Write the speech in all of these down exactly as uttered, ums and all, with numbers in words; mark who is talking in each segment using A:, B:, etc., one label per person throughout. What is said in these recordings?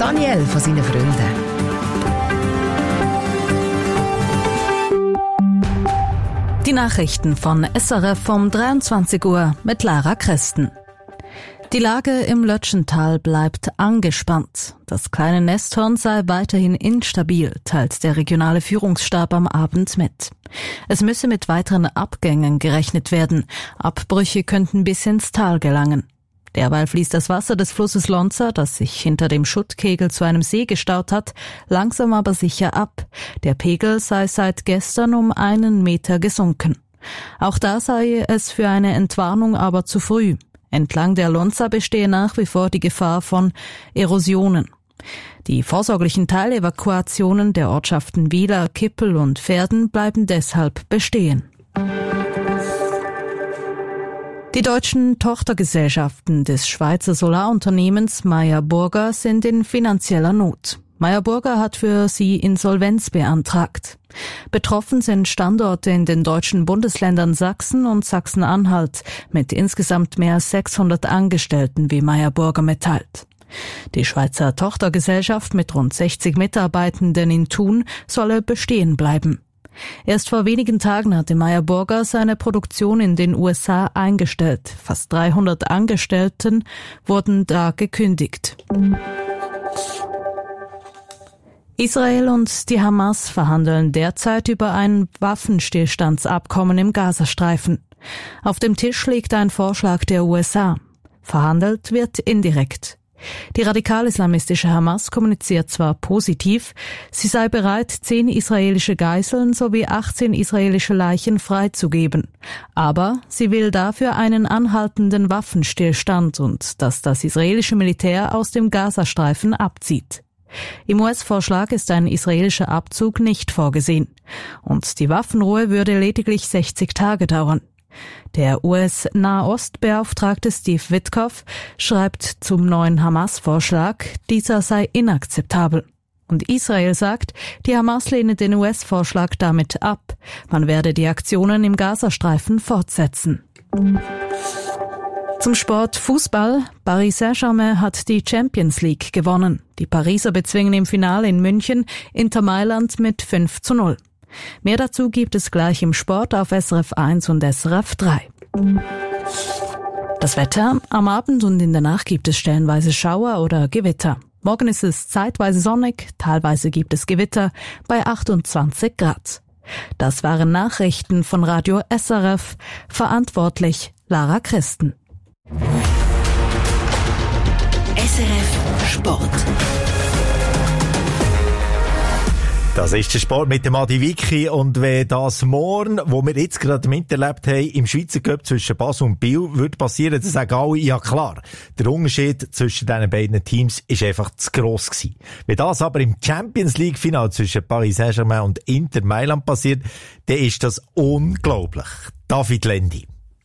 A: Daniel von seinen Freunden.
B: Die Nachrichten von S R F vom dreiundzwanzig Uhr mit Lara Christen. Die Lage im Lötschental bleibt angespannt. Das kleine Nesthorn sei weiterhin instabil, teilt der regionale Führungsstab am Abend mit. Es müsse mit weiteren Abgängen gerechnet werden. Abbrüche könnten bis ins Tal gelangen. Derweil fließt das Wasser des Flusses Lonza, das sich hinter dem Schuttkegel zu einem See gestaut hat, langsam aber sicher ab. Der Pegel sei seit gestern um einen Meter gesunken. Auch da sei es für eine Entwarnung aber zu früh. Entlang der Lonza bestehe nach wie vor die Gefahr von Erosionen. Die vorsorglichen Teilevakuationen der Ortschaften Wieler, Kippel und Verden bleiben deshalb bestehen. Die deutschen Tochtergesellschaften des Schweizer Solarunternehmens Meyer Burger sind in finanzieller Not. Meyer Burger hat für sie Insolvenz beantragt. Betroffen sind Standorte in den deutschen Bundesländern Sachsen und Sachsen-Anhalt mit insgesamt mehr als sechshundert Angestellten, wie Meyer Burger mitteilt. Die Schweizer Tochtergesellschaft mit rund sechzig Mitarbeitenden in Thun solle bestehen bleiben. Erst vor wenigen Tagen hatte Meyer Burger seine Produktion in den U S A eingestellt. Fast dreihundert Angestellten wurden da gekündigt. Israel und die Hamas verhandeln derzeit über ein Waffenstillstandsabkommen im Gazastreifen. Auf dem Tisch liegt ein Vorschlag der U S A. Verhandelt wird indirekt. Die radikal-islamistische Hamas kommuniziert zwar positiv, sie sei bereit, zehn israelische Geiseln sowie achtzehn israelische Leichen freizugeben. Aber sie will dafür einen anhaltenden Waffenstillstand und dass das israelische Militär aus dem Gazastreifen abzieht. Im U S-Vorschlag ist ein israelischer Abzug nicht vorgesehen. Und die Waffenruhe würde lediglich sechzig Tage dauern. Der U S-Nahostbeauftragte Steve Witkoff schreibt zum neuen Hamas-Vorschlag, dieser sei inakzeptabel. Und Israel sagt, die Hamas lehne den U S-Vorschlag damit ab. Man werde die Aktionen im Gazastreifen fortsetzen. Zum Sport Fußball. Paris Saint-Germain hat die Champions League gewonnen. Die Pariser bezwingen im Finale in München Inter Mailand mit fünf zu null. Mehr dazu gibt es gleich im Sport auf S R F eins und S R F drei. Das Wetter. Am Abend und in der Nacht gibt es stellenweise Schauer oder Gewitter. Morgen ist es zeitweise sonnig, teilweise gibt es Gewitter bei achtundzwanzig Grad. Das waren Nachrichten von Radio S R F. Verantwortlich Lara Christen.
C: S R F Sport.
D: Das ist der Sport mit dem Adi Wiki und wenn das morgen, wo wir jetzt gerade miterlebt haben, im Schweizer Cup zwischen Basel und Biel würde passieren, dann sagen alle, ja klar, der Unterschied zwischen diesen beiden Teams ist einfach zu gross gewesen. Wenn das aber im Champions League Final zwischen Paris Saint-Germain und Inter Mailand passiert, dann ist das unglaublich. David Lendi.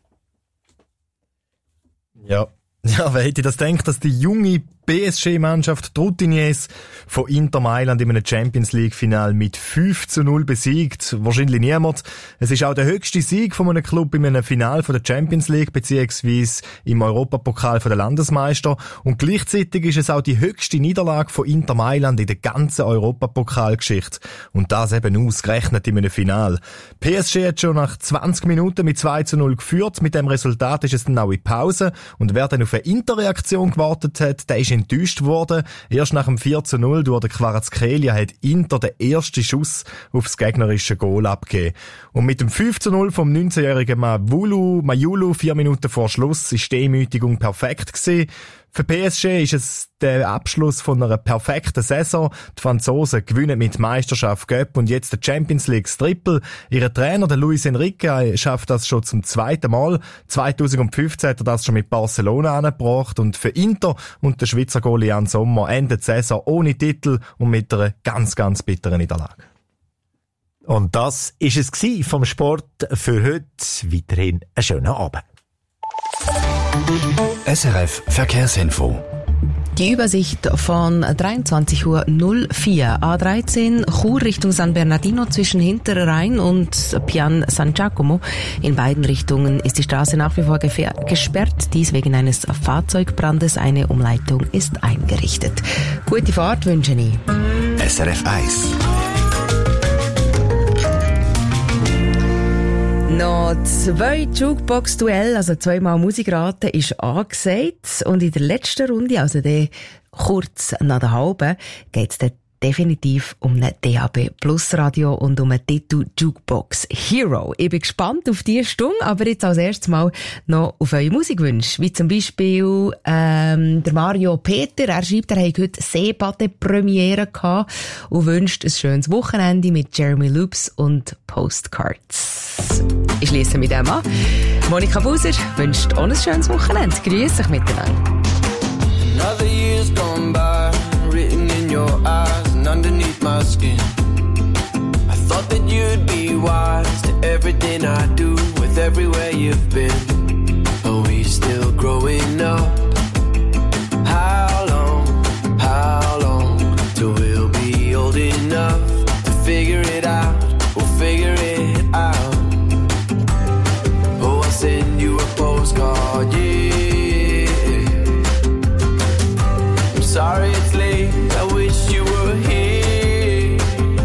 E: Ja, ja, wer hätte das gedacht, dass die junge P S G-Mannschaft Troutiniers von Inter Mailand in einem Champions League-Final mit fünf zu null besiegt? Wahrscheinlich niemand. Es ist auch der höchste Sieg von einem Club in einem Final von der Champions League beziehungsweise im Europapokal von der Landesmeister. Und gleichzeitig ist es auch die höchste Niederlage von Inter Mailand in der ganzen Europapokalgeschichte. Und das eben ausgerechnet in einem Final. P S G hat schon nach zwanzig Minuten mit zwei zu null geführt. Mit dem Resultat ist es dann auch in Pause. Und wer dann auf eine Interreaktion gewartet hat, der ist enttäuscht worden. Erst nach dem vier zu null durch den Kvaratskhelia hat Inter den ersten Schuss aufs gegnerische Goal abgegeben. Und mit dem fünf zu null vom neunzehnjährigen Mavulu, Mayulu vier Minuten vor Schluss ist die Demütigung perfekt gewesen. Für P S G ist es der Abschluss von einer perfekten Saison. Die Franzosen gewinnen mit Meisterschaft Cup und jetzt der Champions League Triple. Ihr Trainer, der Luis Enrique, schafft das schon zum zweiten Mal. zweitausendfünfzehn hat er das schon mit Barcelona angebracht und für Inter und der Schweizer Goalie Jan Sommer endet die Saison ohne Titel und mit einer ganz, ganz bitteren Niederlage.
D: Und das ist es gsi vom Sport für heute. Weiterhin einen schönen Abend.
F: S R F Verkehrsinfo.
A: Die Übersicht von dreiundzwanzig Uhr null vier. A dreizehn Chur Richtung San Bernardino zwischen Hinterrhein und Pian San Giacomo. In beiden Richtungen ist die Straße nach wie vor gesperrt. Dies wegen eines Fahrzeugbrandes. Eine Umleitung ist eingerichtet. Gute Fahrt wünsche ich.
F: S R F eins.
A: Noch zwei Jukebox-Duell, also zweimal Musikraten, ist angesagt. Und in der letzten Runde, also der kurz nach der halben, geht es definitiv um ein D A B Plus Radio und um einen Titel Jukebox Hero. Ich bin gespannt auf diese Stunde, aber jetzt als erstes mal noch auf eure Musikwünsche. Wie zum Beispiel ähm, der Mario Peter. Er schreibt, er hat heute Seebade-Premiere gehabt und wünscht ein schönes Wochenende mit Jeremy Loops und Postcards. Ich schließe mit dem an. Monika Buser wünscht auch ein schönes Wochenende. Grüß euch miteinander.
G: Another year's gone by, written in your eyes and underneath my skin. I thought that you'd be wise to everything I do, with everywhere you've been. Are we still growing up? How long, how long, till we'll be old enough to figure it out, we'll figure it out. Oh, I'll send you a postcard, yeah. Sorry it's late, I wish you were here.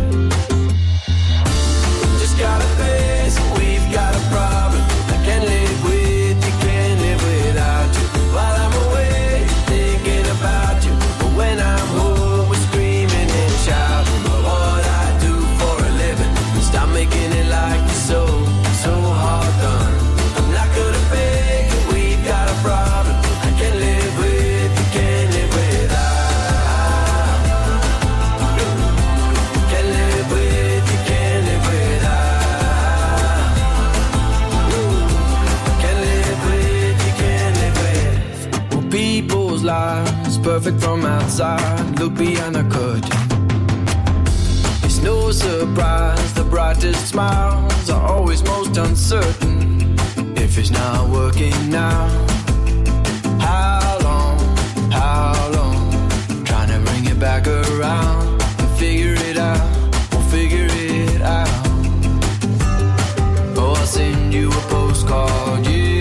G: Just got a face, we've got a problem. I can't live with you, can't live without you. While I'm away, thinking about you. But when I'm home, we're screaming and shouting about what I do for a living. Stop making it like you're so, so hard done. I'm not gonna fake it, we've got a problem. I can't live with you, can't live without. People's lives, perfect from outside, look beyond the curtain. It's no surprise, the brightest smiles are always most uncertain. If it's not working now, how long, how long, trying to bring it back around and figure it out, we'll figure it out. Oh, I'll send you a postcard, yeah.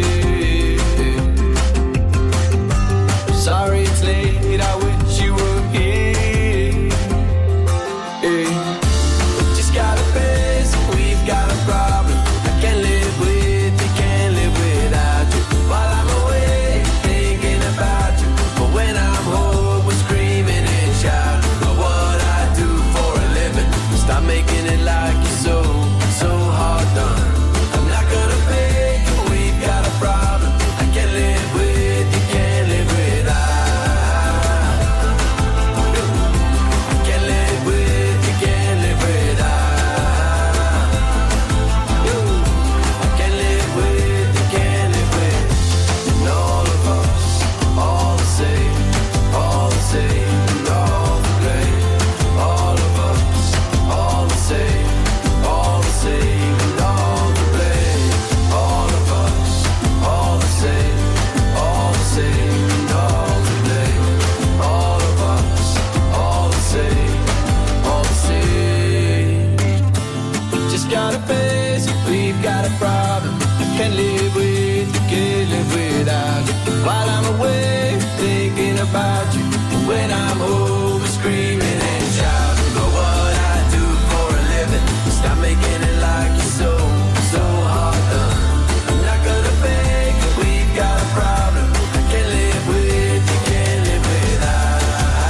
G: Sorry it's late, I wish you were here. Yeah. Just got a face, we've got a problem. I can't live with you, can't live without you. While I'm away, thinking about you. But when I'm home, we're screaming and shouting about what I do for a living. Stop making it like you're so, so hard done. I'm not gonna fake it, we've got a problem. I can't live with you, can't live without. Got a face, we've got a problem. I can't live with you, can't live without you. While I'm away, thinking about you. When I'm home, screaming and shouting about what I do for a living. Stop making it like you're so, so hard done. I'm not gonna fake it, we've got a problem. I can't live with you, can't live without.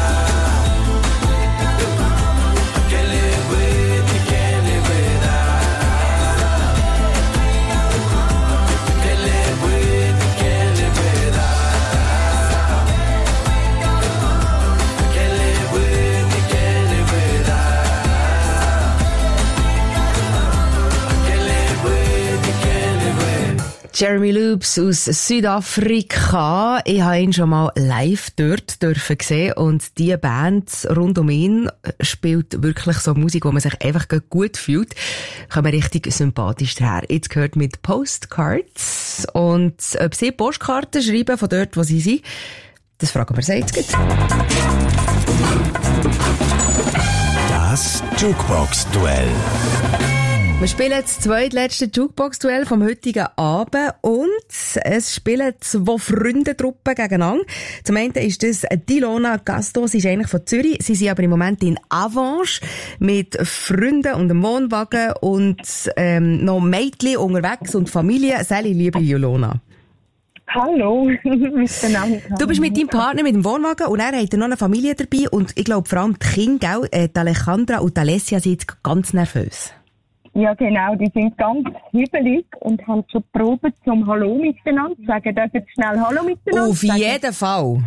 G: I can't live with you, can't live without.
A: Jeremy Loops aus Südafrika. Ich habe ihn schon mal live dort dürfen sehen und die Band rund um ihn spielt wirklich so Musik, wo man sich einfach gut fühlt. Kommt mir richtig sympathisch daher. Jetzt gehört mit Postcards und ob sie Postkarten schreiben von dort, wo sie sind, Das fragen wir sie jetzt gleich.
F: Das Jukebox-Duell.
A: Wir spielen das zweitletzte Jukebox-Duell vom heutigen Abend und es spielen zwei Freundentruppen gegeneinander. Zum einen ist das Ilona Gasto, sie ist eigentlich von Zürich, sie sind aber im Moment in Avanche mit Freunden und einem Wohnwagen und ähm, noch Mädchen unterwegs und Familie. Sally, liebe Ilona.
H: Hallo, miteinander.
A: Du bist mit deinem Partner mit dem Wohnwagen und er hat noch eine Familie dabei und ich glaube vor allem die Kinder, äh, die Alejandra und die Alessia sind jetzt ganz nervös.
H: Ja genau, die sind ganz hibbelig und haben schon probiert zum Hallo miteinander zu sagen. Dürfen Sie schnell Hallo miteinander
A: Auf
H: sagen?
A: jeden Fall.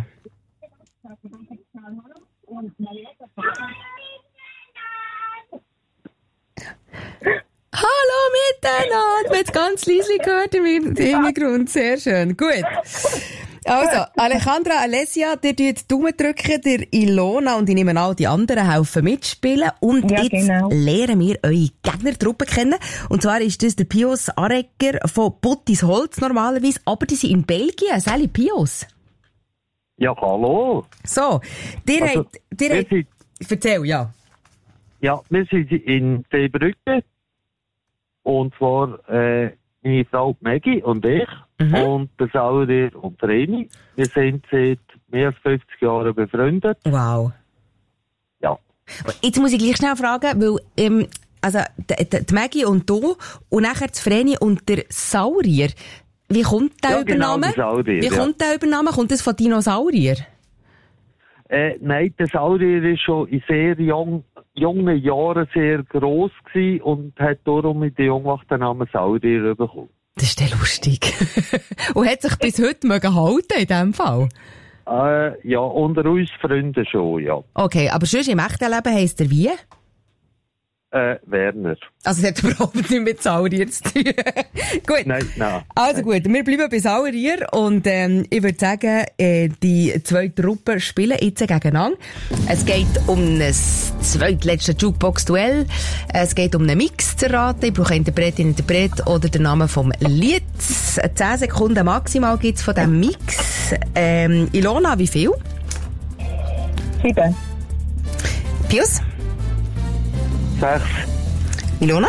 A: Hallo miteinander! Man hat es ganz leise gehört im Hintergrund. Sehr schön. Gut. Also, Alejandra, Alessia, ihr drückt die Daumen drücken, der Ilona und ich nehme an, die anderen helfen mitspielen. Und
H: Ja,
A: jetzt
H: genau.
A: lernen wir eure Gegnertruppe kennen. Und zwar ist das der Pius Aregger von Buttisholz normalerweise, aber die sind in Belgien. Sally, Pius.
I: Ja, hallo.
A: So, dir
I: Also,
A: habt, dir
I: wir
A: habt,
I: sind,
A: erzähl, ja.
I: ja, wir sind in Seebrücke. Und zwar äh, meine Frau Maggie und ich.
A: Mhm.
I: Und der Sauer und der Reni. Wir sind seit mehr als fünfzig Jahren befreundet.
A: Wow.
I: Ja.
A: Jetzt muss ich gleich schnell fragen, weil, ähm, also, die, die, die Maggie und du, und nachher das Vreni und der Saurier. Wie kommt der
I: Ja, genau,
A: Übernahme?
I: der Saurier,
A: Wie
I: ja.
A: kommt der Übernahme? Kommt das von Dinosaurier?
I: Äh, nein, der Saurier war schon in sehr jung, jungen Jahren sehr gross gewesen und hat darum mit der Jungwacht den Namen Saurier bekommen.
A: Das ist ja lustig. Und hat sich bis heute mögen halten in diesem Fall?
I: Äh, ja, unter uns Freunden schon, ja.
A: Okay, aber sonst im echten Leben heisst er wie?
I: Äh, Werner.
A: Also es hat überhaupt nichts mit Saurier zu tun. Gut.
I: Nein, nein.
A: Also gut, wir bleiben bei Saurier und ähm, ich würde sagen, äh, die zwei Truppen spielen jetzt gegeneinander. Es geht um das zweitletzte Jukebox-Duell. Es geht um einen Mix zu raten. Ich brauche Interpretin, Interpret oder den Namen vom Lied. Zehn Sekunden maximal gibt's von diesem Mix. Ähm, Ilona, wie viel?
H: Sieben.
A: Pius?
I: Sechs.
A: Ilona?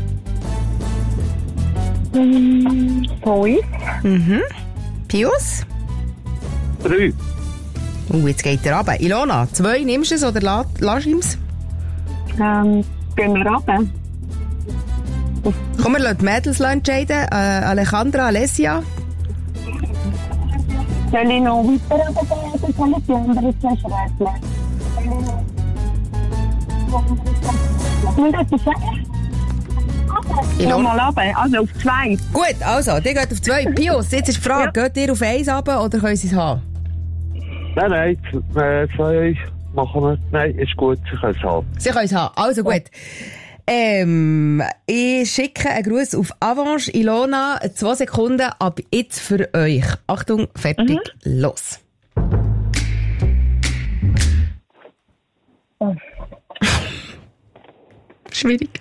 H: Hm, fünf.
A: Mhm. Pius?
I: Drei.
A: Uh, jetzt geht er runter. Ilona, zwei, nimmst du es oder la- lass ihm es?
H: Ähm, gehen wir runter.
A: Komm, wir lassen die Mädels entscheiden. Äh, Alejandra, Alessia.
H: Soll ich noch weiter runtergehen oder soll ich die anderen zwei schreiben? Und das ist
A: Ilona.
H: mal runter, also auf zwei.
A: Gut, also, die geht auf zwei. Pius, jetzt ist die Frage, geht ihr auf eins runter oder können sie es haben?
I: Nein, nein, z- äh, zwei machen wir. Nein, ist gut, sie können es haben.
A: Sie können es haben. Also gut. Ähm, ich schicke einen Gruß auf Avanche. Ilona, zwei Sekunden ab jetzt für euch. Achtung, fertig, los. Schwierig.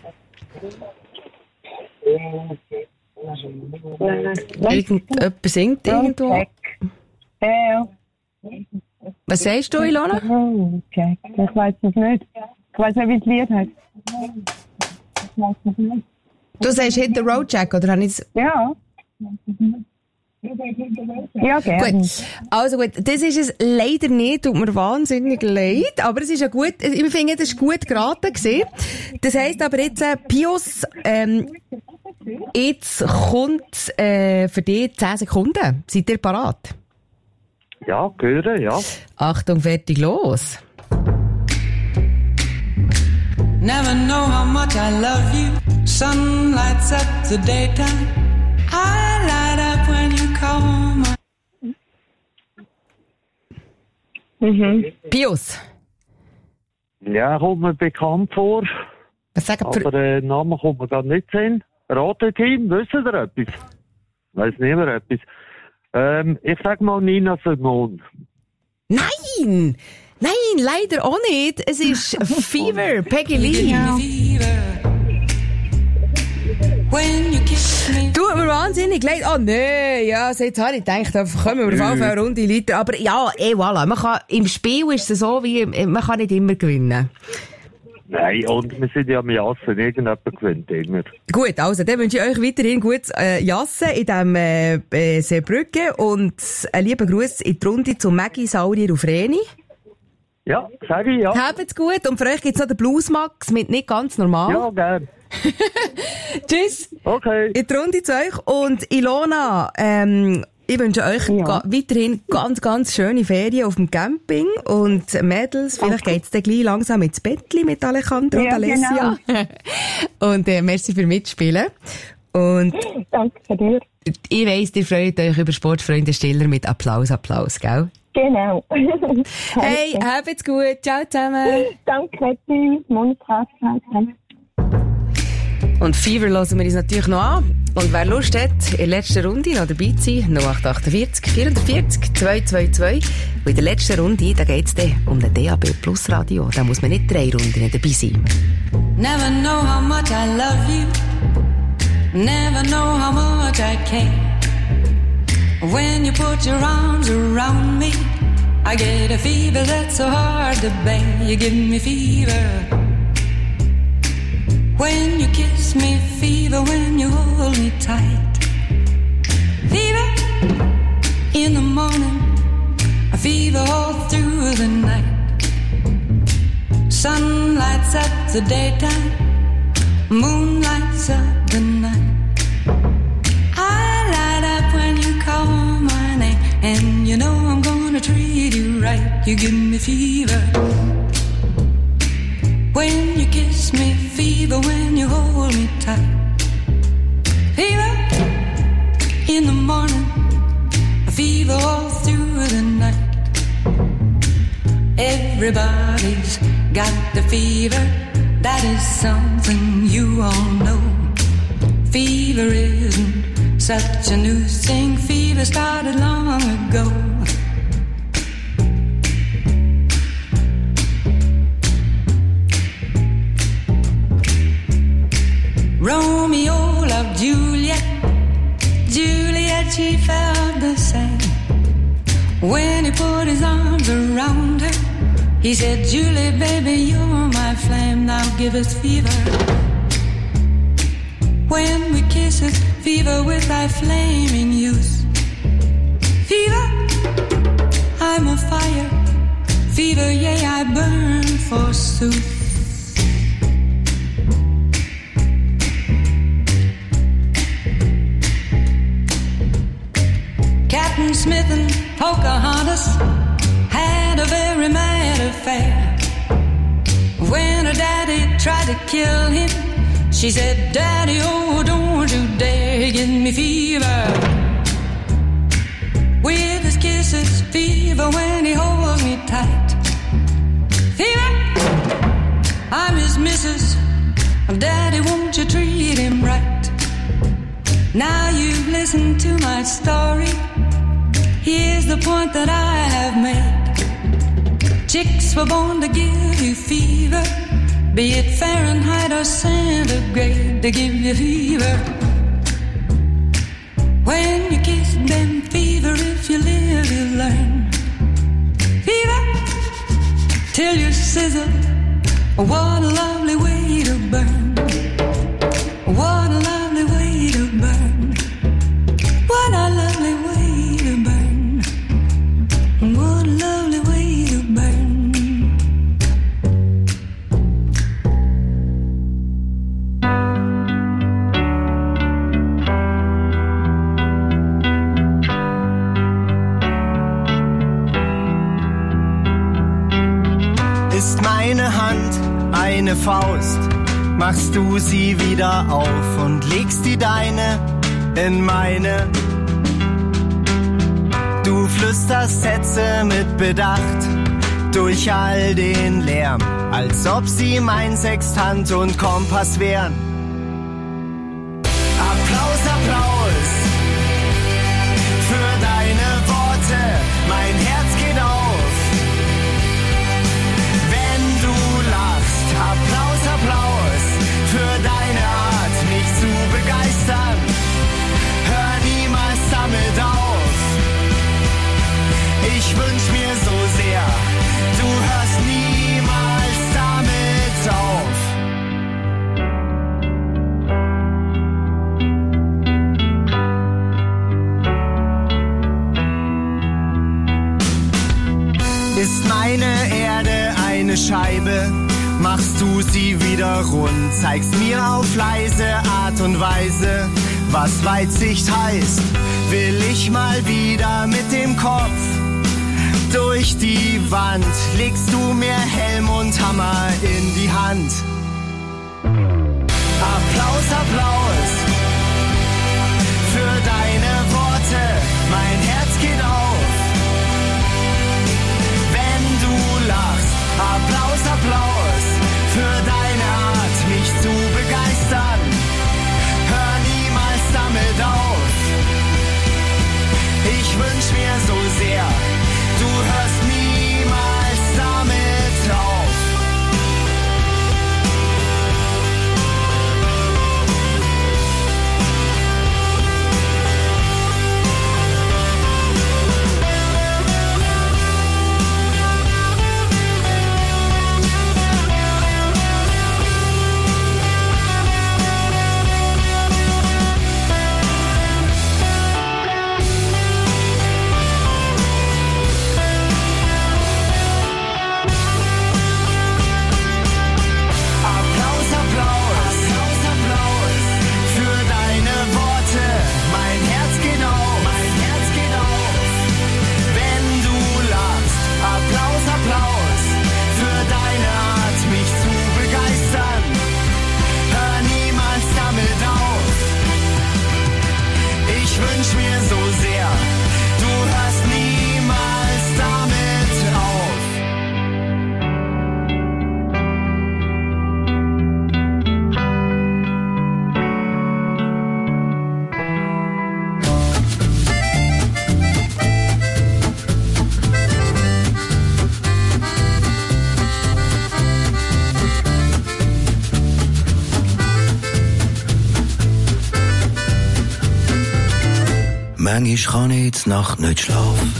A: Irgendjemand singt irgendwo.
H: Check. Ja, ja.
A: Was sagst du, Ilona?
H: Oh, check. Ich weiß es nicht. Ich weiß nicht, wie das Lied heißt. Ich weiß es nicht.
A: Du sagst Hit the Road Jack, oder habe ich es?
H: Ja. Ja, gerne.
A: Gut. Also gut, das ist es leider nicht, tut mir wahnsinnig leid, aber es ist ja gut, ich finde, das ist gut geraten gewesen. Das heisst aber jetzt, äh, Pius, ähm, jetzt kommt, äh, für dich zehn Sekunden. Seid ihr parat?
I: Ja, gehören, ja.
A: Achtung, fertig, los.
G: Never know how much I love you. Sun lights up the daytime. I light up when you call my...
H: Mhm.
A: Pius,
I: Ja, kommt mir bekannt vor,
A: was sagen wir?
I: aber äh, Namen kommt mir gerade nicht hin. Rateteam, wissen ihr etwas? Weiss niemand etwas. Ähm, ich sag mal Nina Simone.
A: Nein! Nein, leider auch nicht. Es ist Fever, Peggy Lee.
G: Fever. When you kiss
A: Tut mir wahnsinnig leid. Oh nee, ja, also jetzt habe ich gedacht, da kommen wir auf jeden Fall eine Runde Liter. Aber ja, eh, voilà. Man kann, im Spiel ist es so, wie, man kann nicht immer gewinnen.
I: Nein, und wir sind ja am Jassen, irgendjemand gewinnt immer.
A: Gut, also dann wünsche ich euch weiterhin gutes äh, Jassen in diesem äh, äh, Seebrücke und einen lieben Gruß in die Runde zu Maggie, Saurier und Vreni.
I: Ja, sag ich, ja.
A: Habt's gut und für euch gibt's noch den Bluesmax mit nicht ganz normal.
I: Ja, gern.
A: Tschüss.
I: Okay.
A: In die Runde zu euch und Ilona, ähm, ich wünsche euch
H: Ja.
A: ga- weiterhin ganz, ganz schöne Ferien auf dem Camping und Mädels, vielleicht geht's dann gleich langsam ins Bettli mit Alejandro und
H: Ja,
A: Alessia. Und äh, merci für Mitspielen. Und
H: Danke dir.
A: ich weiss, ihr freut euch über Sportfreunde Stiller mit Applaus, Applaus, gell?
H: Genau.
A: Hey, habt's gut. Ciao zusammen.
H: Danke, tschüss. Monika.
A: Und Fever hören wir uns natürlich noch an. Und wer Lust hat, in der letzten Runde noch dabei zu sein, null acht achtundvierzig vierundvierzig zweihundertzweiundzwanzig. Und in der letzten Runde, da geht's dann um den D A B Plus Radio. Da muss man nicht drei Runden dabei sein.
J: Never know how much I love you. Never know how much I care. When you put your arms around me, I get a fever that's so hard to bear. You give me fever. When you kiss me, fever. When you hold me tight, fever in the morning, a fever all through the night. Sun lights up the daytime, moon lights up the night. I light up when you call my name, and you know I'm gonna treat you right. You give me fever. When you kiss me, fever. When you hold me tight, fever in the morning, a fever all through the night. Everybody's got the fever, that is something you all know. Fever isn't such a new thing, fever started long ago. Romeo loved Juliet, Juliet, she felt the same. When he put his arms around her, he said, Julie, baby, you're my flame, now give us fever. When we kiss us, fever with thy flaming youth. Fever, I'm a fire, fever, yea, I burn forsooth. Captain Smith and Pocahontas had a very mad affair. When her daddy tried to kill him, she said, Daddy, oh, don't you dare give me fever. With his kisses, fever when he holds me tight. Fever, I'm his missus. Daddy, won't you treat him right? Now you've listened to my story. Here's the point that I have made. Chicks were born to give you fever, be it Fahrenheit or centigrade, to give you fever. When you kiss them, fever, if you live, you learn. Fever, till you sizzle, what a lovely way to burn. What a lovely way to burn. What a lovely way to burn. What a lovely way to burn.
K: Ist meine Hand eine Faust, machst du sie wieder auf und legst die deine in meine. Du flüsterst Sätze mit Bedacht durch all den Lärm, als ob sie mein Sextant und Kompass wären. Applaus, Applaus für deine Worte, mein Herz geht auf, wenn du lachst. Applaus, Applaus für deine Art, mich zu begeistern. Scheibe machst du sie wieder rund, zeigst mir auf leise Art und Weise, was Weitsicht heißt. Will ich mal wieder mit dem Kopf durch die Wand, legst du mir Helm und Hammer in die Hand. Applaus, Applaus für deine Worte, mein Herz geht auf, wenn du lachst. Applaus, Applaus für deine Art, mich zu begeistern. Hör niemals damit auf. Ich wünsch mir so sehr, du hörst niemals damit auf.
L: Manchmal kann ich die Nacht nicht schlafen,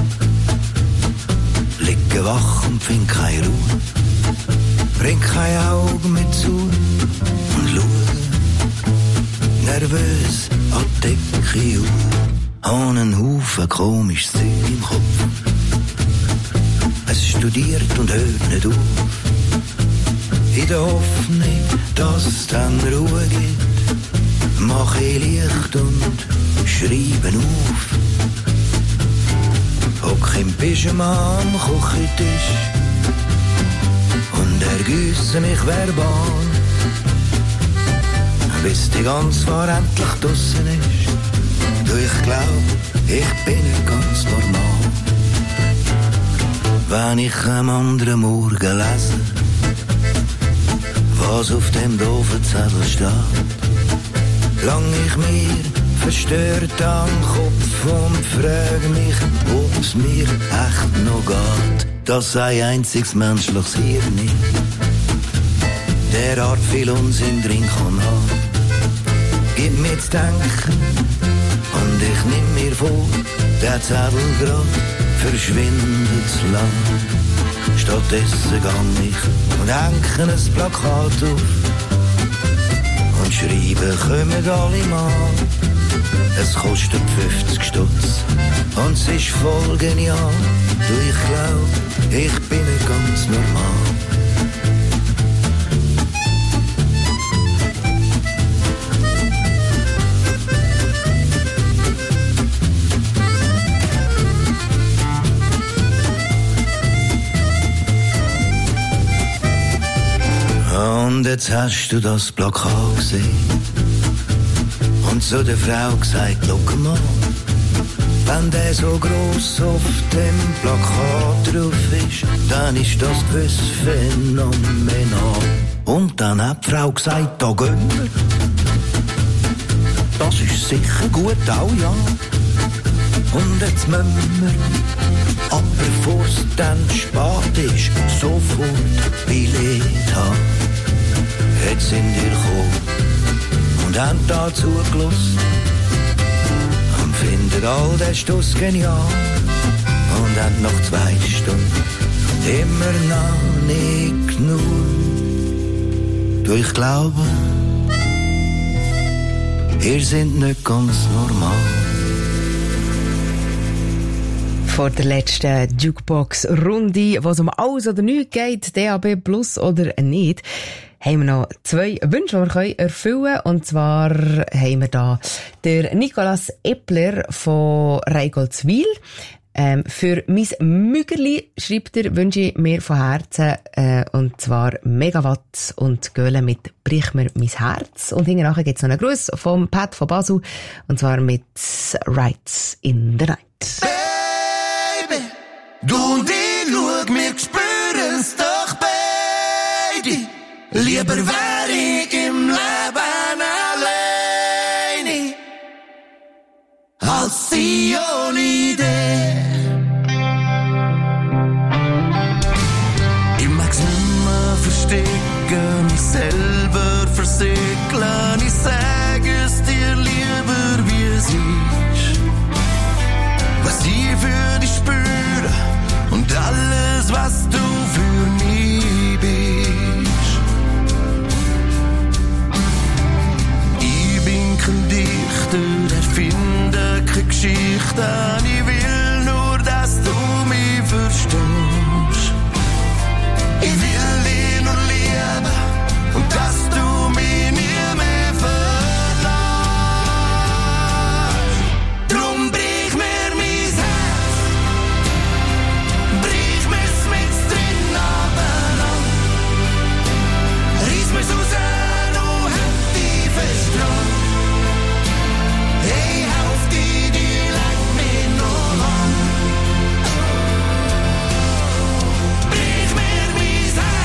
L: liege wach und find keine Ruhe, bring keine Augen mehr zu und schaue nervös an die Decke auf, habe einen Haufen komisches Zeug im Kopf. Es studiert und hört nicht auf, in der Hoffnung, dass es dann Ruhe gibt, mache ich Licht und schreiben auf. Hock im Pyjama am Küchentisch und ergüsse mich verbal, bis die ganze War endlich draussen ist. Du, ich glaub, ich bin nicht ganz normal. Wenn ich am anderen Morgen lese, was auf dem doofen Zettel steht, lang ich mir verstört am Kopf und frag mich, ob's mir echt noch geht, dass ein einziges menschliches Hirn nicht derart viel Unsinn drin kann haben. Gib mir zu denken und ich nimm mir vor, der Zettel grad verschwindet zu lang. Stattdessen gang ich und hänge ein Plakat auf und schreibe, kommen alle mal. Es kostet fünfzig Stutz und es ist voll genial. Du, ich glaub, ich bin nicht ganz normal. Und jetzt hast du das Plakat gesehen und zu der Frau gesagt, schau mal, wenn der so gross auf dem Plakat drauf ist, dann ist das gewiss phänomenal. Und dann hat die Frau gesagt, da gehen wir. Das ist sicher gut, auch ja. Und jetzt müssen wir, aber bevor es dann spät ist, sofort Billett haben. Jetzt sind wir gekommen und haben da zugelassen und finden all den Stuss genial und haben nach zwei Stunden immer noch nicht genug. Du, ich glaube, ihr seid nicht ganz normal.
A: vor der letzten Jukebox-Runde, wo es um alles oder nichts geht, D A B plus oder nicht, haben wir noch zwei Wünsche, die wir erfüllen können. Und zwar haben wir da der Nicolas Eppler von Reigoldswil. Ähm, für mein Mügerli, schreibt er, wünsche ich mir von Herzen, äh, und zwar Megawatt und Göhle mit Brich mir mein Herz. Und hinterher gibt es noch einen Gruß vom Pat von Basel, und zwar mit Rights in the Night.
K: Baby, du und ich, schau, wir spüren's doch beide. Lieber wär ich im Leben alleine, als sie ohne Idee. Ich mag's nicht mehr verstecken, mich selber versickeln. Ich sag es dir lieber, wie es ist. Was ich für dich spüre und alles, was du für mich bist. Ich bin kein Dichter, erfinde keine Geschichten. Ich will nur, dass du mich verstehst. Ich will dich nur lieben und dass du mich nie mehr verlässt. Drum brich mir mein Herz, brich mir's mit drin abeinander, reiss mir's raus und halt dich fest dran. Hey, auf die, die lenkt mich noch lang. Brich mir mein Herz.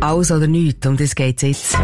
A: Alles oder nichts, um das geht's jetzt.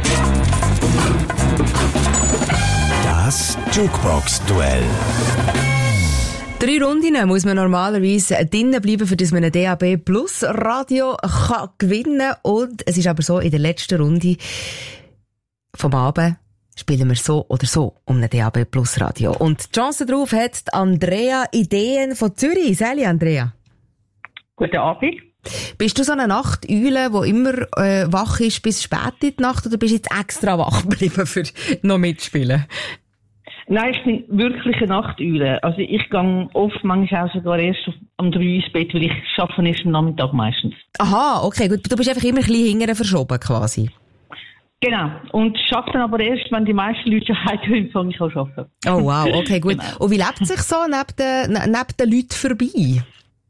F: Das Jukebox-Duell.
A: Drei Runden muss man normalerweise drinnen bleiben, für das man ein D A B Plus Radio kann gewinnen. Und es ist aber so, in der letzten Runde vom Abend spielen wir so oder so um ein D A B Plus Radio. Und die Chance darauf hat die Andrea Ideen von Zürich. Salut, Andrea.
M: Guten Abend.
A: Bist du so eine Nachteule, die immer äh, wach ist bis spät in die Nacht, oder bist du jetzt extra wach geblieben, für noch mitspielen?
M: Nein, ich bin wirklich eine Nachteule. Also ich gehe oft, manchmal auch sogar erst um drei ins Bett, weil ich arbeite erst am Nachmittag meistens.
A: Aha, okay, gut. Du bist einfach immer ein bisschen hinterher verschoben, quasi.
M: Genau. Und arbeite dann aber erst, wenn die meisten Leute schon heimgehen, fange ich an zu arbeiten.
A: Oh wow, okay, gut. Genau. Und wie lebt es sich so neben den, neben den Leuten vorbei?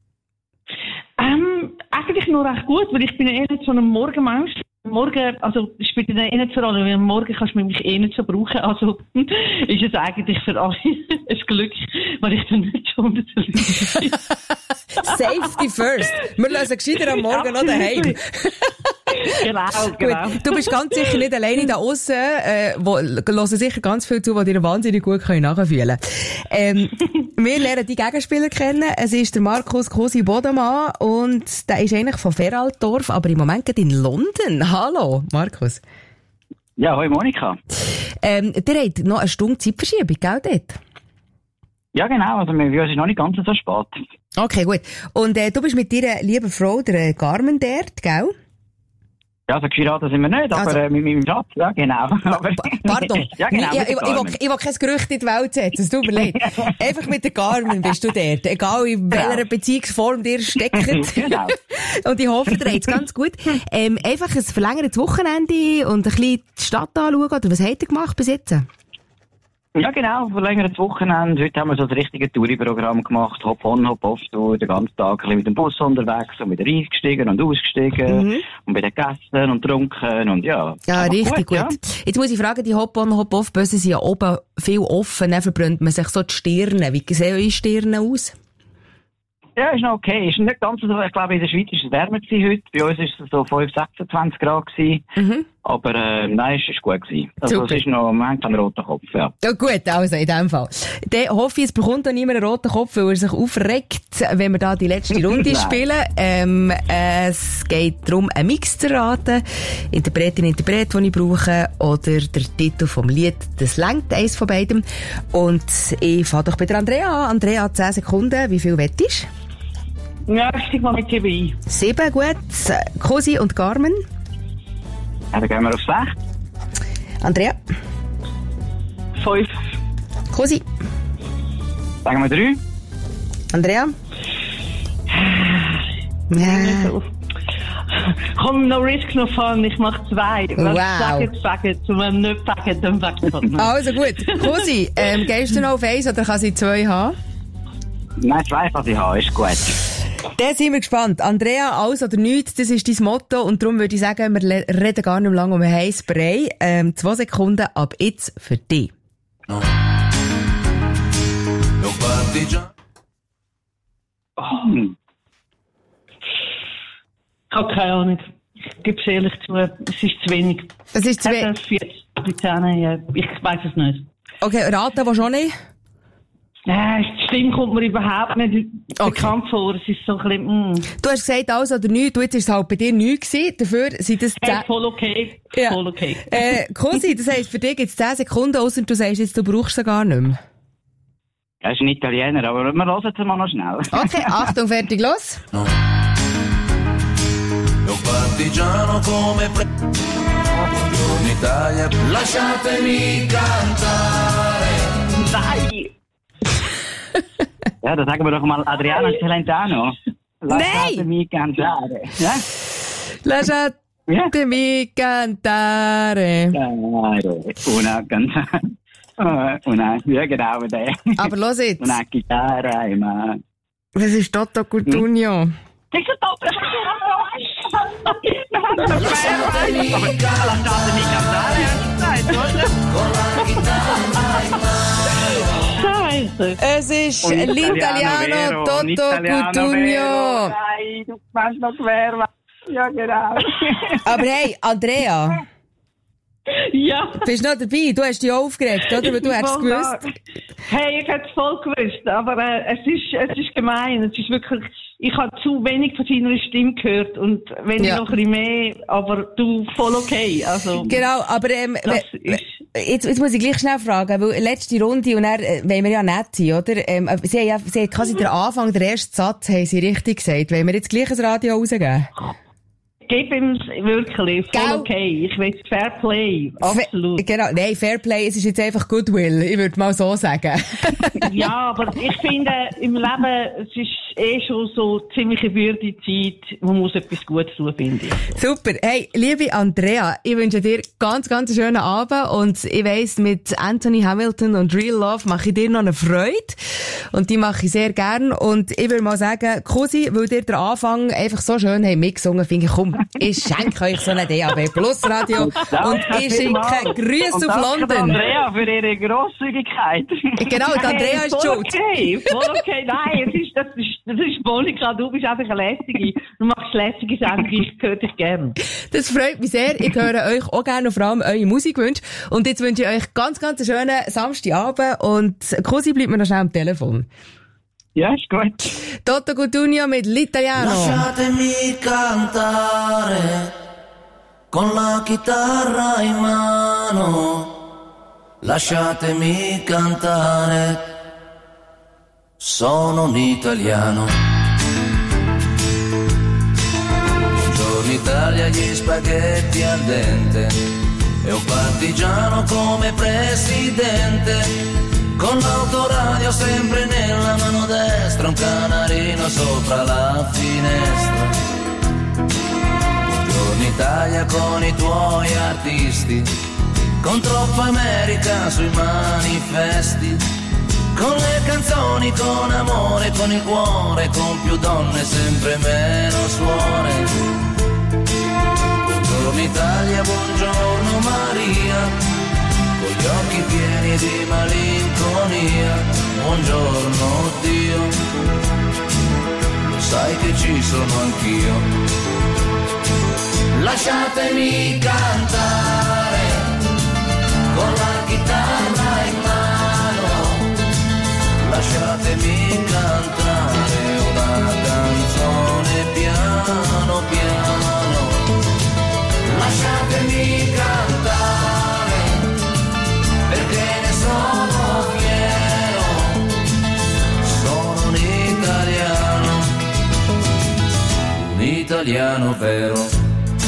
M: Ähm, eigentlich nur recht gut, weil ich bin ja eh nicht so ein Morgenmensch. Morgen, also, spielt ja eh nicht so eine Rolle, weil morgen kannst du mich eh nicht so brauchen. Also, ist es eigentlich für alle ein Glück, weil ich dann nicht schon unter den Leuten bin.
A: Safety first. Wir lösen gescheiter am Morgen noch daheim.
M: Genau, genau.
A: Gut, du bist ganz sicher nicht alleine da aussen, äh, wo, hören sicher ganz viel zu, die dir wahnsinnig gut können nachfühlen können. Ähm, wir lernen die Gegenspieler kennen. Es ist der Markus Kosi Bodemann und der ist eigentlich von Feraldorf, aber im Moment geht in London. Hallo, Markus.
N: Ja, hoi Monika.
A: Ähm, der hat noch eine Stunde Zeitverschiebung, gell, dort?
N: Ja, genau. Also, wir sind noch nicht ganz so spät.
A: Okay, gut. Und äh, du bist mit deiner lieben Frau, der Carmen, dort, gell?
N: Ja, also geheiratet sind wir nicht, aber also, äh, mit meinem Schatz, ja, genau. Aber,
A: pardon.
N: Ja, genau.
A: Ich, ich, ich, will, ich will kein Gerücht in die Welt setzen, es tut mir leid. Einfach mit der Carmen bist du dort, egal in welcher genau. Beziehungsform dir steckt. Genau. Und ich hoffe, dir geht's ganz gut. Ähm, einfach ein verlängertes Wochenende und ein bisschen die Stadt anschauen, oder was habt ihr gemacht bis jetzt?
N: Ja, genau, verlängertes Wochenende. Heute haben wir so das richtige Touri-Programm gemacht. Hop on, hop off, du, den ganzen Tag ein bisschen mit dem Bus unterwegs und wieder eingestiegen und ausgestiegen mhm. und wieder gegessen und getrunken und ja.
A: Ja, richtig gut. gut. Ja. Jetzt muss ich fragen, die Hop on, hop off Busse sind ja oben viel offen, dann verbrennt man sich so die Stirne. Wie sehen eure Stirne aus?
N: Ja, ist noch okay. Ist nicht ganz so, ich glaube, in der Schweiz war es wärmer heute. Bei uns war es so fünf, sechsundzwanzig Grad gewesen. Mhm. Aber, äh, nein, es war gut gewesen. Also, Super. Es ist noch, man hat keinen roten Kopf, ja.
A: Ja, gut, also, in dem Fall. Dann hoffe ich, es bekommt auch niemand einen roten Kopf, weil er sich aufregt, wenn wir da die letzte Runde spielen. Ähm, es geht darum, einen Mix zu raten. Interpretin, Interpret, den ich brauche, oder der Titel vom Lied. Das lenkt eins von beidem. Und ich fange doch bei der Andrea an. Andrea, zehn Sekunden. Wie viel wettest du?
M: Ja, ich steig mal mit sieben ein.
A: Sieben, gut. Kosi und Carmen?
N: Ja, dann gehen wir auf sechs.
A: Andrea?
M: Fünf.
A: Kosi?
N: Sagen wir drei.
A: Andrea?
M: Ja. Komm, no risk, no fun. Ich mach zwei.
A: Wow.
M: Sagen, sagen. Wenn nicht sagen, dann sagen.
A: Also gut. Kosi, ähm, gehst du noch auf eins oder kann sie zwei haben?
N: Nein, zwei kann sie haben. Ist gut.
A: Dann sind wir gespannt. Andrea, alles oder nichts, das ist dein Motto. Und darum würde ich sagen, wir reden gar nicht mehr lange um einen heissen Brei. Ähm, zwei Sekunden ab jetzt für dich.
G: No. No Partigian.
M: Oh. Ich habe keine Ahnung. Ich gebe es ehrlich zu. Es ist zu wenig.
A: Es ist zu wenig?
M: Ich weiß es nicht.
A: Okay, raten wir schon nicht?
M: Nein, die Stimme kommt mir überhaupt nicht
A: okay.
M: bekannt vor. Es ist so ein bisschen, mm.
A: Du hast gesagt, alles oder nichts. Du, jetzt ist es halt bei dir nichts gewesen. Dafür sind das
M: zehn... Hey, voll okay.
A: Ja.
M: Voll okay.
A: Äh, Kosi, das heisst, für dich gibt es zehn Sekunden, ausser du sagst jetzt, du brauchst sie gar nicht mehr.
N: Er ist ein Italiener, aber wir hören es mal noch schnell.
A: Okay, Achtung, fertig, los.
G: No. No partigiano come pre... in Italia. Lasciatemi cantare.
M: Nein!
N: Ja, dann sagen wir doch mal Adriano Celentano.
A: Nein!
N: Cantare. Ja?
A: Lasciatemi cantare.
N: Una cantare. Una, ja genau, der.
A: Aber los jetzt.
N: Una chitarra, ma.
A: Das ist Toto Cutugno.
M: Hm? Das ist Toto
G: Lasciatemi
M: Scheiße.
A: Es ist l'Italiano Toto Cutugno.
N: Nein, du machst noch quer.
H: Ja, genau.
A: Aber hey, Andrea.
M: Ja.
A: Bist du noch dabei? Du hast dich aufgeregt, oder? Weil du hast es
M: Voll
A: gewusst.
M: da. Hey, ich hätte es voll gewusst, aber äh, es ist es ist gemein. Es ist wirklich, ich habe zu wenig von deiner Stimme gehört und wenn
A: Ja.
M: ich noch ein bisschen mehr, aber du voll okay. Also,
A: Genau, aber ähm,
M: das
A: we-
M: ist,
A: jetzt, jetzt muss ich gleich schnell fragen, weil letzte Runde und dann äh, wollen wir ja nett sein, oder? Ähm, sie haben ja, sie haben quasi den Anfang, den ersten Satz haben sie richtig gesagt. Wollen wir jetzt gleich ein Radio rausgeben?
M: gib ihm wirklich voll
A: Gell?
M: okay. Ich will Fair Play. Absolut.
A: Fe- genau, nein, Fairplay, es ist jetzt einfach Goodwill, ich würde mal so sagen.
M: Ja, aber ich finde, im Leben, es ist eh schon so ziemliche Würdezeit. Man muss etwas Gutes tun, finde ich.
A: Super. Hey, liebe Andrea, ich wünsche dir ganz, ganz einen schönen Abend und ich weiss, mit Anthony Hamilton und Real Love mache ich dir noch eine Freude und die mache ich sehr gern und ich würde mal sagen, Cosi, weil dir der Anfang einfach so schön haben mitgesungen, finde ich, komm, ich schenke euch so eine D A B Plus Radio und ich schicke Grüße auf London.
N: Andrea für ihre Grosszügigkeit.
A: Genau, die Andrea ist
M: voll
A: schuld.
M: okay, voll okay. Nein, es ist, das ist, das ist Monika, du bist einfach eine Lässige. Du machst lässige Sendung, ich höre dich gern.
A: Das freut mich sehr. Ich höre euch auch gerne und vor allem eure Musikwünsche. Und jetzt wünsche ich euch ganz, ganz einen schönen Samstagabend und Cosi bleibt mir noch schnell am Telefon.
N: Ja, ist gut.
A: Toto Cutugno mit l'Italiano.
L: Lasciatemi cantare con la chitarra in mano. Lasciatemi cantare. Sono un italiano. Buongiorno Italia, gli spaghetti al dente. E un partigiano come presidente. Con l'autoradio sempre nella mano destra, un canarino sopra la finestra. Buongiorno Italia con i tuoi artisti, con troppa America sui manifesti, con le canzoni, con amore, con il cuore, con più donne, sempre meno suore. Buongiorno Italia, buongiorno Maria, con gli occhi pieni di malinconia, buongiorno Dio, lo sai che ci sono anch'io. Lasciatemi cantare con la chitarra in mano, lasciatemi cantare una canzone piano piano, lasciatemi cantare perché ne sono fiero, sono un italiano, un italiano vero.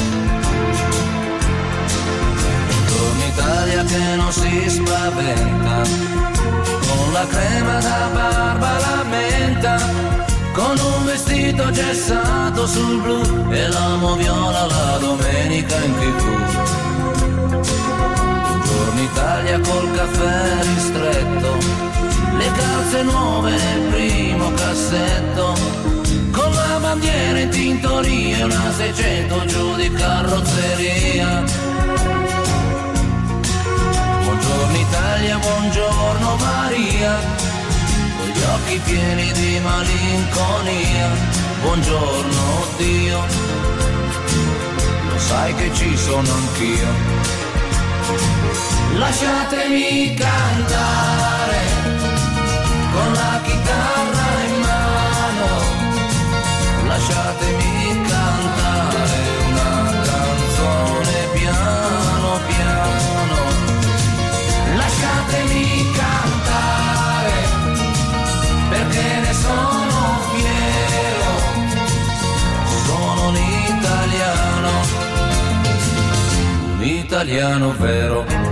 L: Buongiorno Italia che non si spaventa, con la crema da barba la menta, con un vestito gessato sul blu e l'amo viola la domenica in tivù. Buongiorno Italia col caffè ristretto, le calze nuove nel primo cassetto, con la bandiera in tintoria e una seicento giù di carrozzeria. Buongiorno Italia, buongiorno Maria, con gli occhi pieni di malinconia, buongiorno Dio, lo sai che ci sono anch'io. Lasciatemi cantare con la chitarra in mano, lasciatemi cantare una canzone piano piano, lasciatemi cantare perché ne sono fiero, sono un italiano, un italiano vero.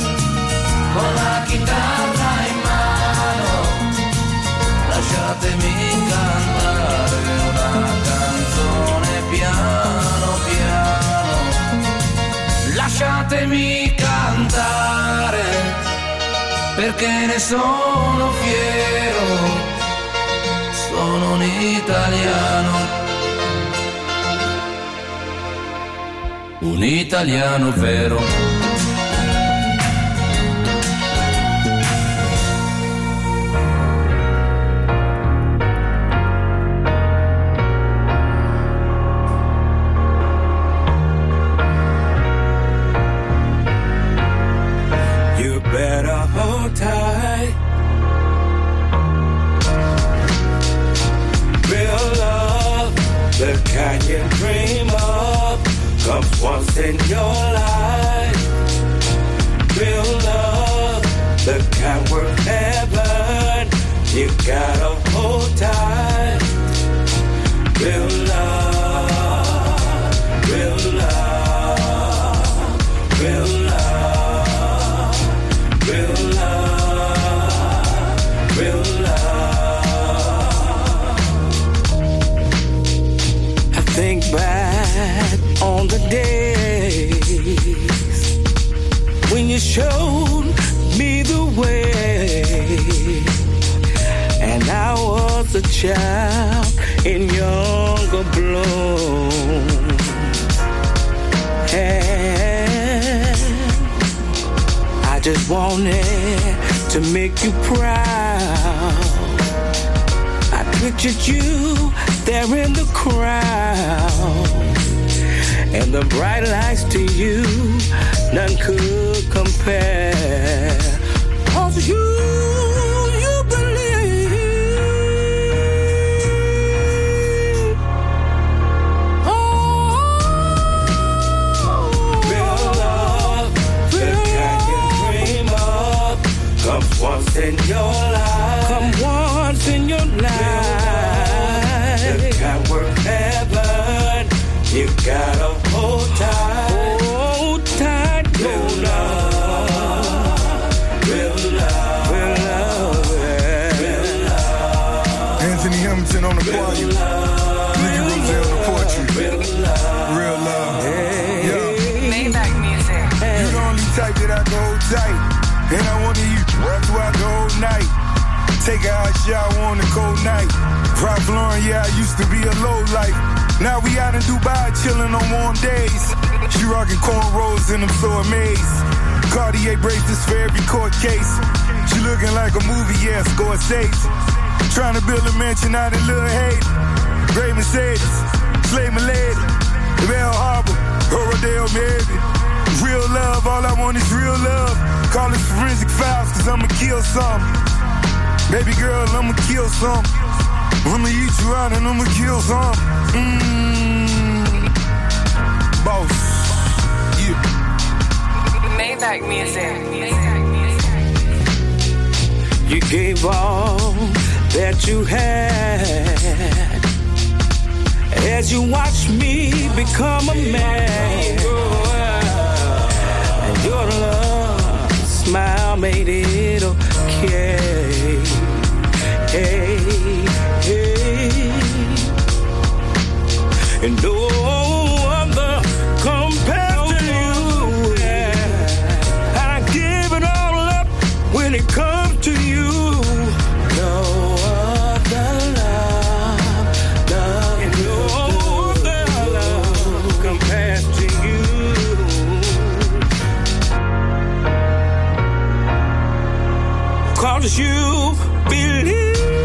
L: Lasciatemi
G: perché ne sono fiero, sono un italiano, un italiano vero.
O: Once in your life, real love, the kind worth heaven, you gotta hold tight. Real love, real love, real love, real love, real love. I think back on the days when you showed me the way, and I was a child in younger bloom, and I just wanted to make you proud. I pictured you there in the crowd, and the bright lights to you, none could compare. Cause you, you believe. Oh, real love, the kind you dream of, comes once in your life. Come once in your life. The kind worth heaven, you gotta hold tight, hold tight, real love, real love, real love, real love.
P: Anthony Hamilton on the choir, Nicky Rose on the poetry, real love, real love. Yeah.
Q: Maybach music.
P: You the only type that I go hold tight, and I wanna you throughout the whole night. Take a hot shower on a cold night. Ralph Lauren, yeah, I used to be a low life. Now we out in Dubai, chillin' on warm days. She rockin' cornrows and I'm so amazed. Cartier bracelets for every court case. She looking like a movie, yeah, Scorsese. Trying to build a mansion out in Little Haiti. Gray Mercedes, Slay Milady, Bell Harbor, Rodeo Maybe. Real love, all I want is real love. Call it forensic files, cause I'ma kill some. Baby girl, I'ma kill some. I'ma eat you out and I'ma kill some. Mmm. Boss. Yeah.
Q: Maybach music.
O: You gave all that you had as you watched me become a man. And your love smile made it okay. Hey, hey. And no other compares to you. And I give it all up when it comes to you. No other love, love, and no other love compares to you. Cause you believe.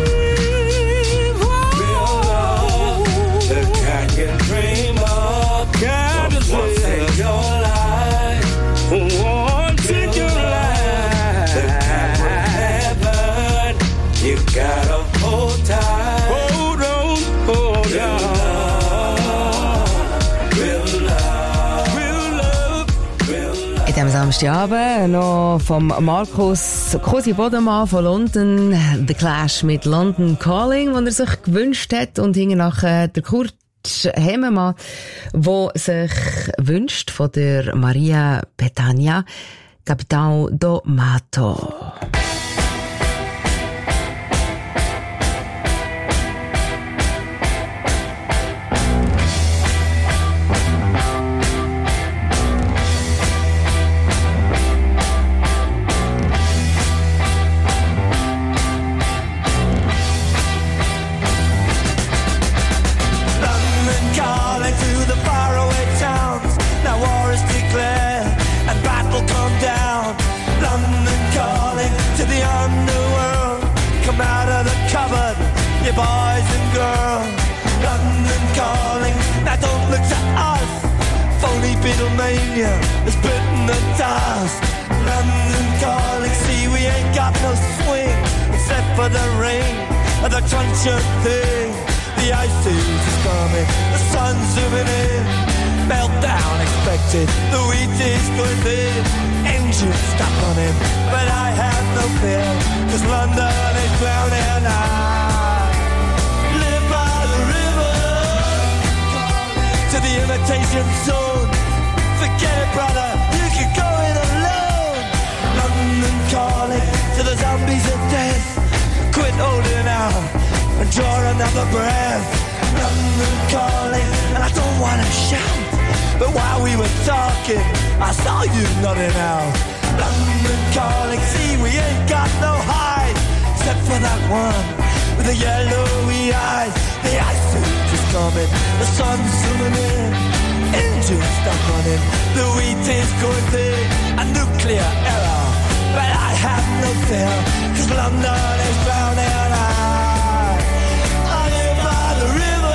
A: Am Samstagabend noch vom Markus Cosi Bodemann von London, The Clash mit London Calling, den er sich gewünscht hat, und hinten nachher der Kurt Hemmermann, der sich wünscht von der Maria Petagna, Capitão do Mato.
G: boys and girls, London calling. Now don't look to us, phony Beatlemania has bitten the dust. London calling, see we ain't got no swing except for the rain and the truncheon thing. The ice age is coming, the sun's zooming in. Meltdown expected, the wheat is going thin. Engines stop running, but I have no fear, cause London is drowning. I live by the river, to the imitation zone. Forget it, brother, you can go it alone. London calling to the zombies of death. Quit holding out and draw another breath. London calling, and I don't wanna shout, but while we were talking, I saw you nodding out. London calling, see we ain't got no hide, except for that one with the yellowy eyes. The ice age is coming, the sun's zooming in. Engines stop running, the wheat is going thick. A nuclear error, but I have no fear, cause London is drowning. I, I live by the river.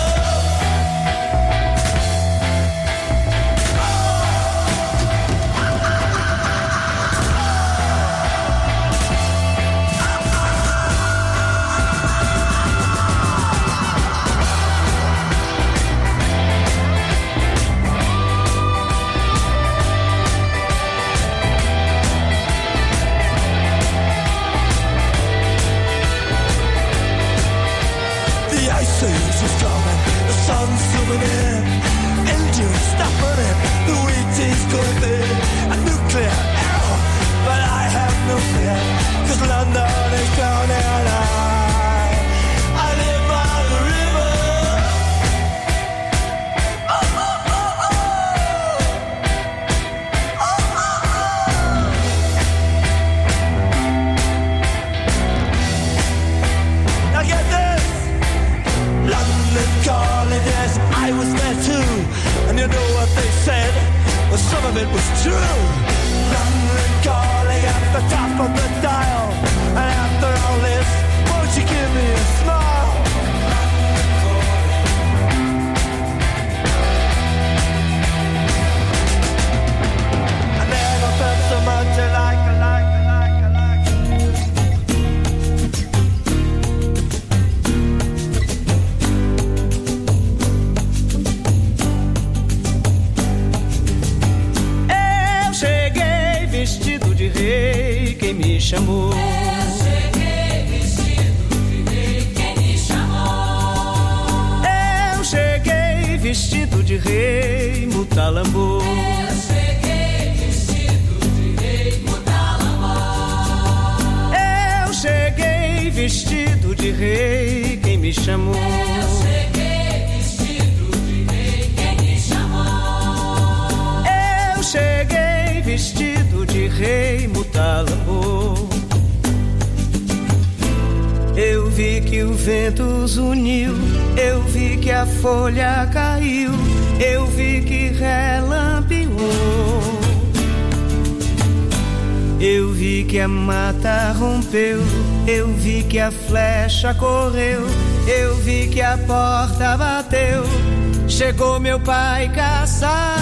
R: Eu vi que a flecha correu, eu vi que a porta bateu, chegou meu pai caçador.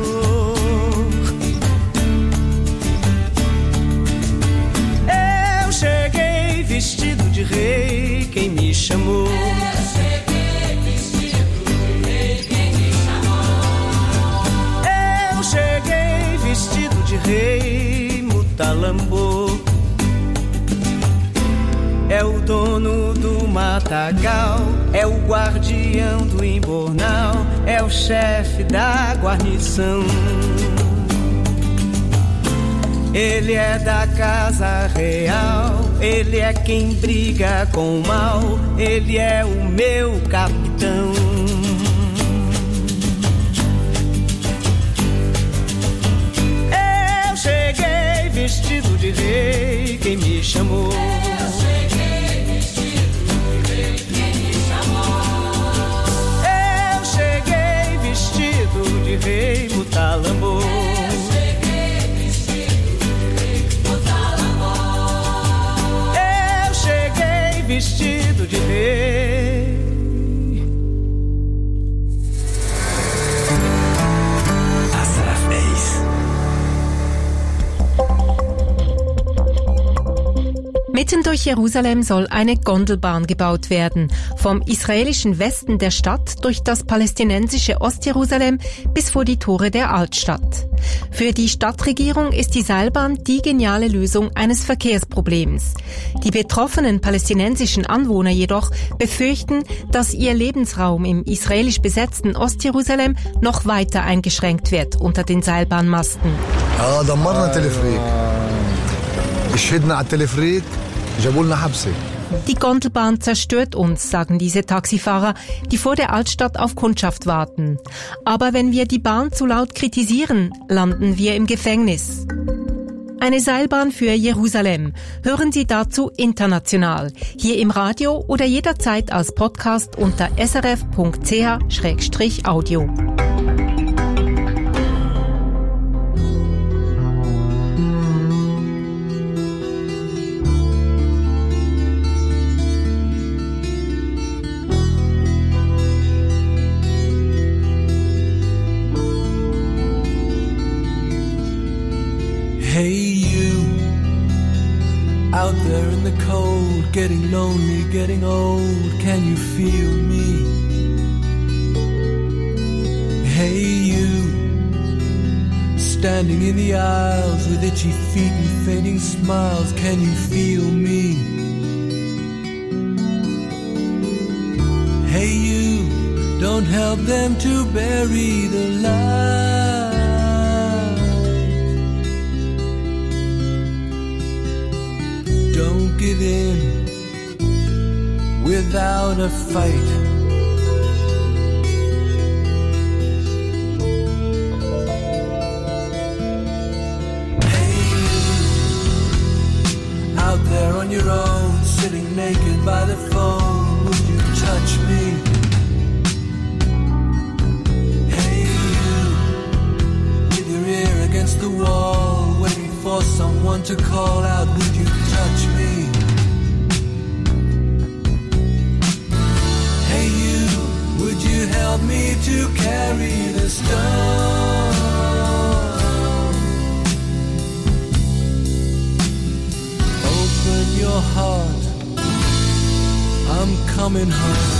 R: Eu cheguei vestido de rei, quem me chamou? Eu cheguei vestido de rei, quem me chamou? Eu cheguei vestido de rei, Mutalambô. É o dono do matagal, é o guardião do embornal, é o chefe da guarnição. Ele é da casa real, ele é quem briga com o mal, ele é o meu capitão. Eu cheguei vestido de rei, quem me chamou? De rei Mutalambô. Eu cheguei vestido de rei Mutalambô. Eu cheguei vestido de rei
S: Mitten durch Jerusalem soll eine Gondelbahn gebaut werden, vom israelischen Westen der Stadt durch das palästinensische Ostjerusalem bis vor die Tore der Altstadt. Für die Stadtregierung ist die Seilbahn die geniale Lösung eines Verkehrsproblems. Die betroffenen palästinensischen Anwohner jedoch befürchten, dass ihr Lebensraum im israelisch besetzten Ostjerusalem noch weiter eingeschränkt wird unter den Seilbahnmasten.
T: اه دمرنا تلفريك شهدنا على التلفريك جابوا لنا حبسه.
S: Die Gondelbahn zerstört uns, sagen diese Taxifahrer, die vor der Altstadt auf Kundschaft warten. Aber wenn wir die Bahn zu laut kritisieren, landen wir im Gefängnis. Eine Seilbahn für Jerusalem. Hören Sie dazu international. Hier im Radio oder jederzeit als Podcast unter s r f punkt c h slash audio.
R: Hey you, out there in the cold, getting lonely, getting old, can you feel me? Hey you, standing in the aisles with itchy feet and fading smiles, can you feel me? Hey you, don't help them to bury the light. Don't give in without a fight. Hey you, out there on your own, sitting naked by the phone, would you touch me? Hey you, with your ear against the wall, waiting for someone to call out, would you touch me? Hey you, would you help me to carry the stone? Open your heart, I'm coming home.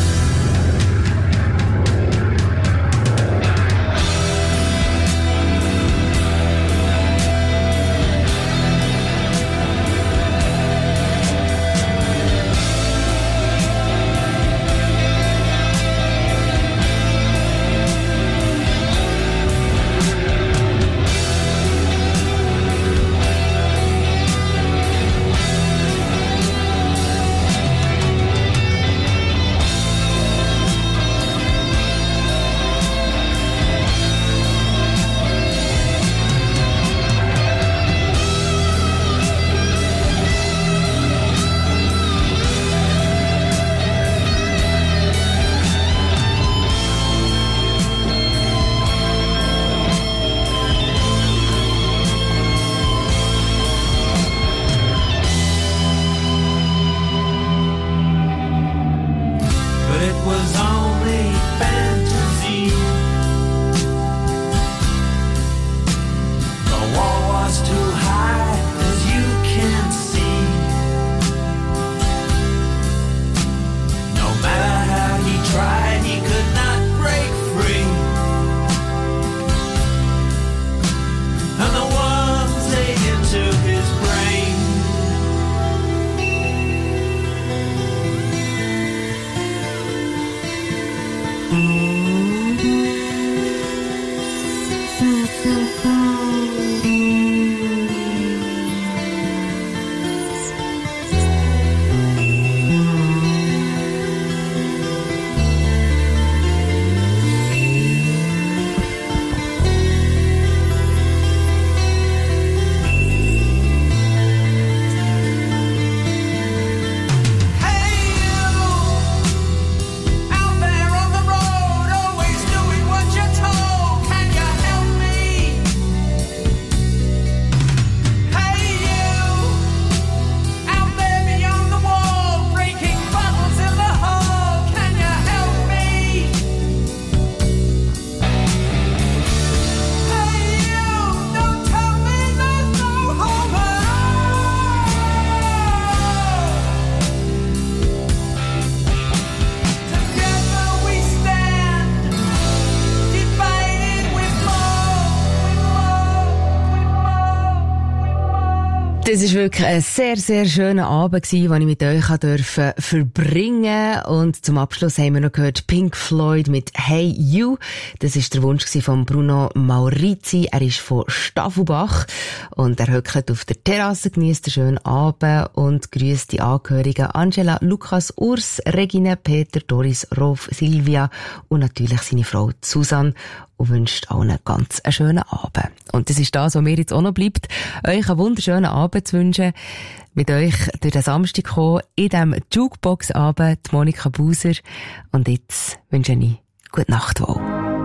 A: Das war wirklich ein sehr, sehr schöner Abend, den ich mit euch durfte verbringen. Und zum Abschluss haben wir noch gehört Pink Floyd mit Hey You. Das war der Wunsch von Bruno Maurizi. Er ist von Staffelbach und er hockt auf der Terrasse, genießt einen schönen Abend und grüßt die Angehörigen Angela, Lukas, Urs, Regine, Peter, Doris, Rolf, Silvia und natürlich seine Frau Susanne und wünscht allen ganz einen schönen Abend. Und das ist das, was mir jetzt auch noch bleibt, euch einen wunderschönen Abend zu wünschen, mit euch durch den Samstag kommen, in diesem Jukebox-Abend, die Monika Buser. Und jetzt wünsche ich gute Nacht wohl.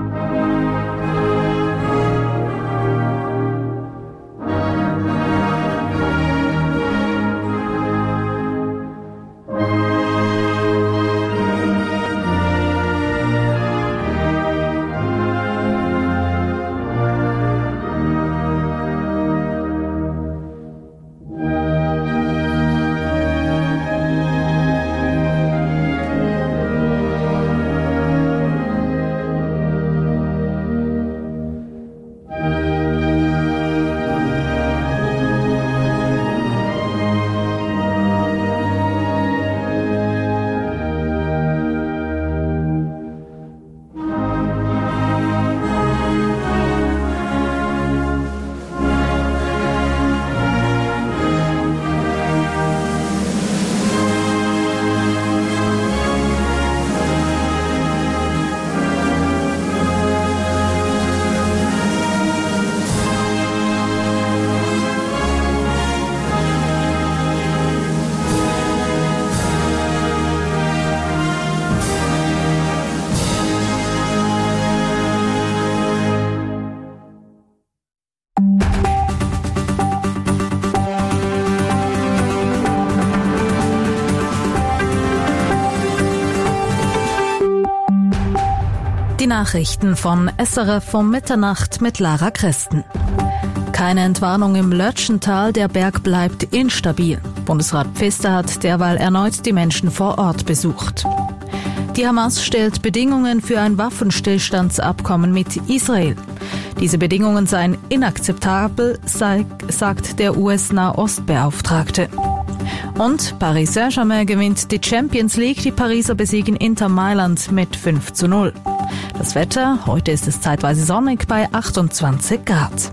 B: Die Nachrichten von S R F um Mitternacht mit Lara Christen. Keine Entwarnung im Lötschental, der Berg bleibt instabil. Bundesrat Pfister hat derweil erneut die Menschen vor Ort besucht. Die Hamas stellt Bedingungen für ein Waffenstillstandsabkommen mit Israel. Diese Bedingungen seien inakzeptabel, sagt der U S-Nahost-Beauftragte. Und Paris Saint-Germain gewinnt die Champions League. Die Pariser besiegen Inter Mailand mit fünf zu null. Das Wetter, heute ist es zeitweise sonnig bei achtundzwanzig Grad.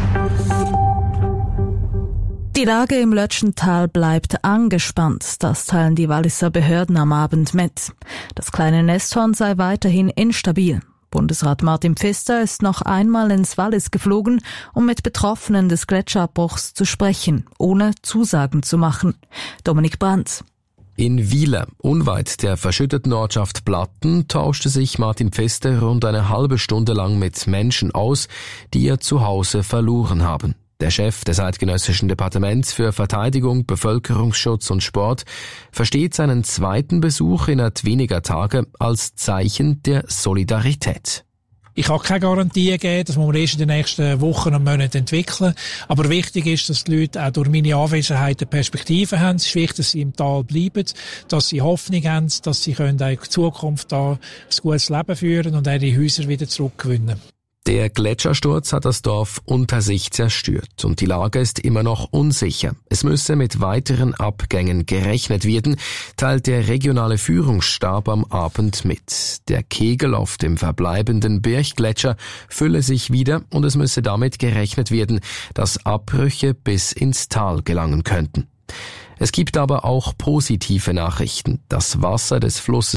B: Die Lage im Lötschental bleibt angespannt. Das teilen die Walliser Behörden am Abend mit. Das kleine Nesthorn sei weiterhin instabil. Bundesrat Martin Pfister ist noch einmal ins Wallis geflogen, um mit Betroffenen des Gletscherabbruchs zu sprechen, ohne Zusagen zu machen. Dominik Brandt.
U: In Wieler, unweit der verschütteten Ortschaft Platten, tauschte sich Martin Pfister rund eine halbe Stunde lang mit Menschen aus, die ihr Zuhause verloren haben. Der Chef des Eidgenössischen Departements für Verteidigung, Bevölkerungsschutz und Sport versteht seinen zweiten Besuch innerhalb weniger Tage als Zeichen der Solidarität.
V: Ich kann keine Garantie geben, das muss man erst in den nächsten Wochen und Monaten entwickeln. Aber wichtig ist, dass die Leute auch durch meine Anwesenheit eine Perspektive haben. Es ist wichtig, dass sie im Tal bleiben, dass sie Hoffnung haben, dass sie können auch in Zukunft da ein gutes Leben führen und ihre Häuser wieder zurückgewinnen.
U: Der Gletschersturz hat das Dorf unter sich zerstört und die Lage ist immer noch unsicher. Es müsse mit weiteren Abgängen gerechnet werden, teilt der regionale Führungsstab am Abend mit. Der Kegel auf dem verbleibenden Birchgletscher fülle sich wieder und es müsse damit gerechnet werden, dass Abbrüche bis ins Tal gelangen könnten. Es gibt aber auch positive Nachrichten. Das Wasser des Flusses